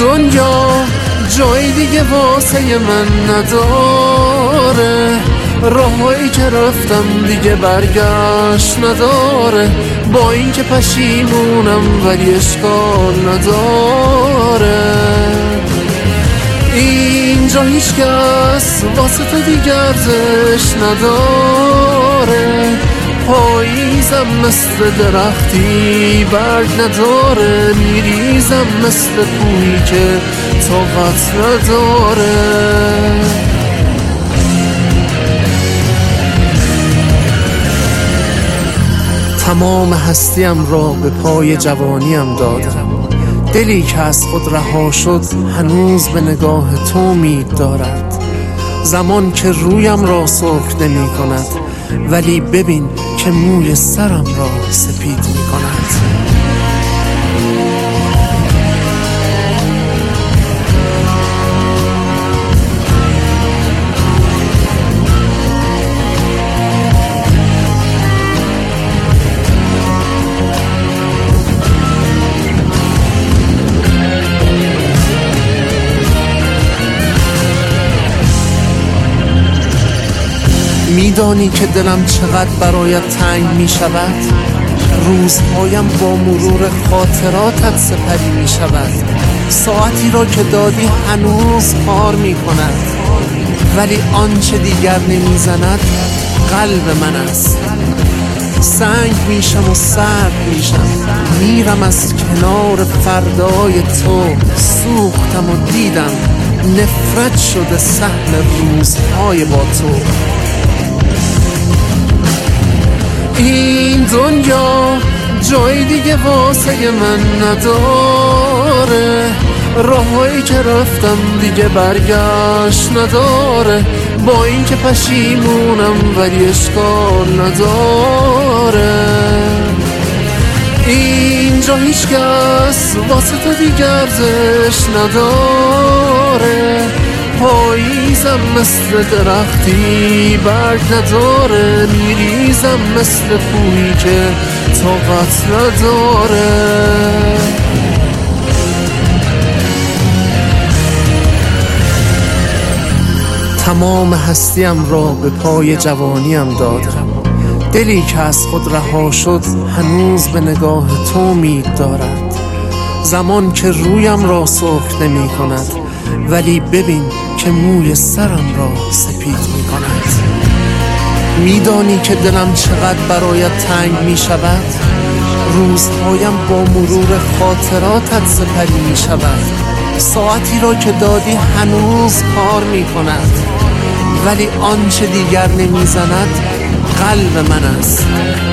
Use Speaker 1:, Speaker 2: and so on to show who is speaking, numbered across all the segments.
Speaker 1: دنیا جای دیگه واسه من نداره، راهایی که رفتم دیگه برگشت نداره، با این که پشیمونم ولی اشکال نداره. اینجا هیچ کس واسه تو دیگه ارزش نداره، پاییزم مثل درختی برگ نداره، میریزم مثل کوهی که طاقت نداره. تمام هستیم را به پای جوانیم دادم، دلی که از خود رها شد هنوز به نگاه تو امید دارد. زمان که رویم را سرخ نمی کند، ولی ببین که موی سرم را سپید می کند. میدانی که دلم چقدر برایت تنگ می شود، روزهایم با مرور خاطراتت سپری می شود. ساعتی را که دادی هنوز کار می کند، ولی آنچه دیگر نمی زند قلب من است. سنگ میشم و سرد میشم، میرم از کنار فردای تو. سوختم و دیدم نفرت شده سهم روزهای با تو. این دنیا جای دیگه واسه من نداره، راهایی که رفتم دیگه برگشت نداره، با این که پشیمونم ولی اشکال نداره. اینجا هیچ کس واسه تو دیگه ارزش نداره، پاییزم مثل درختی برگ نداره، میریزم مثل کوهی که طاقت نداره. تمام هستیم را به پای جوانیم دادم، دلی که از خود رها شد هنوز به نگاه تو امید دارد. زمان که رویم را سرخ نمی کند، ولی ببین که موی سرم را سپید می کند. میدانی که دلم چقدر برایت تنگ می شود، روزهایم با مرور خاطراتت سپری می شود. ساعتی را که دادی هنوز کار می کند، ولی آنچه دیگر نمی زند قلب من است.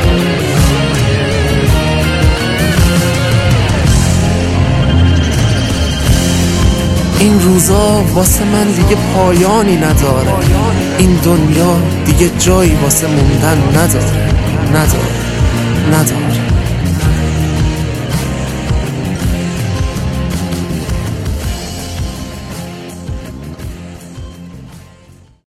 Speaker 1: این روزا واسه من دیگه پایانی نداره، این دنیا دیگه جایی واسه موندن نداره.